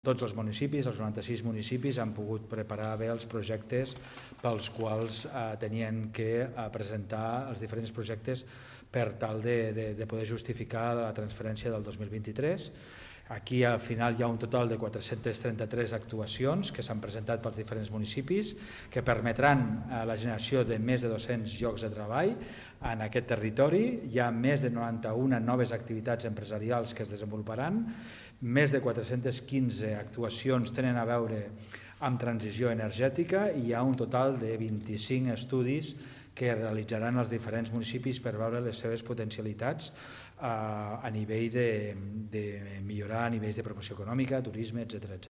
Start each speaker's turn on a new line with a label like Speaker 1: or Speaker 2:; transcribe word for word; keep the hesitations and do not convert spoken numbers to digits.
Speaker 1: Tots els municipis, els noranta-sis municipis, han pogut preparar bé els projectes pels quals eh, tenien que eh, presentar els diferents projectes per tal de, de, de poder justificar la transferència del dos mil vint-i-tres. Aquí al final hi ha un total de quatre-centes trenta-tres actuacions que s'han presentat pels diferents municipis que permetran eh, la generació de més de dos-cents llocs de treball en aquest territori. Hi ha més de noranta-una noves activitats empresarials que es desenvoluparan. Més de quatre-centes quinze actuacions tenen a veure amb transició energètica i hi ha un total de vint-i-cinc estudis que realitzaran els diferents municipis per veure les seves potencialitats a nivell de, de millorar a nivells de promoció econòmica, turisme, etcètera.